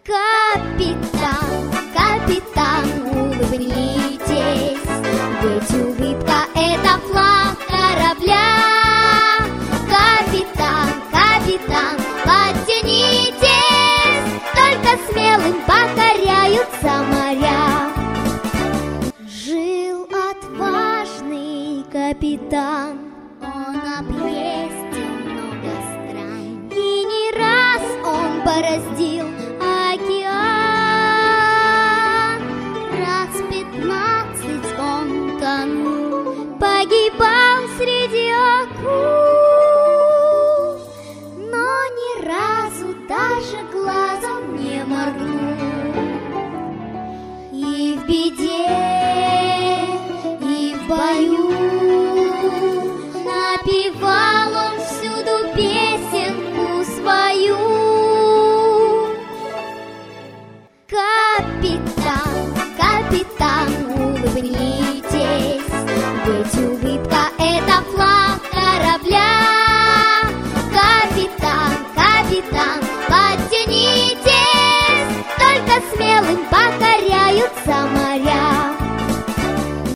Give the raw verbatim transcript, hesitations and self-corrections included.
Капитан, капитан, улыбнитесь, ведь улыбка — это флаг корабля. Капитан, капитан, подтянитесь, только смелым покоряются моря. Жил отважный капитан, он объездил много стран, и не раз он бороздил океан. Раз пятнадцать он тонул, погибал среди акул, но ни разу даже глазом не моргнул. И в беде